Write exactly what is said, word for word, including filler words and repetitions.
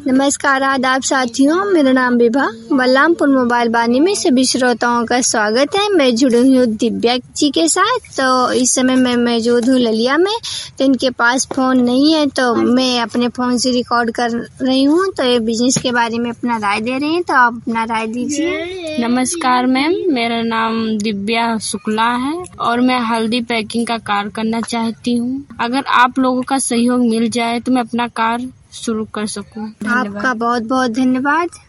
नमस्कार आदाब साथियों, मेरा नाम विभा बलरामपुर मोबाइल बानी में सभी श्रोताओं का स्वागत है। मैं जुड़ी हुई हूँ दिव्या जी के साथ। तो इस समय मैं मौजूद हूँ ललिया में। तो इनके पास फ़ोन नहीं है तो मैं अपने फ़ोन से रिकॉर्ड कर रही हूँ। तो ये बिजनेस के बारे में अपना राय दे रही हैं, तो आप अपना राय दीजिए। नमस्कार मैम, मेरा नाम दिव्या शुक्ला है और मैं हल्दी पैकिंग का कार्य करना चाहती हूँ। अगर आप लोगों का सहयोग मिल जाए तो मैं अपना कार्य शुरू कर सकूं। आपका बहुत बहुत धन्यवाद।